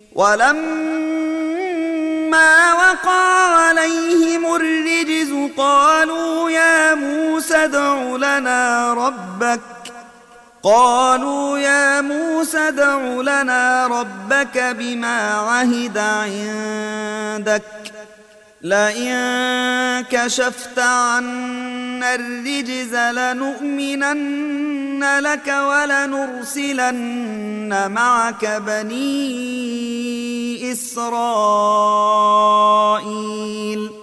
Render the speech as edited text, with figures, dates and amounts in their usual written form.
ولما وقع عليهم الرجز قالوا يا موسى ادع لنا ربك بما عهد عندك لئن كشفت عنا الرجز لنؤمنن لك ولنرسلن معك بني إسرائيل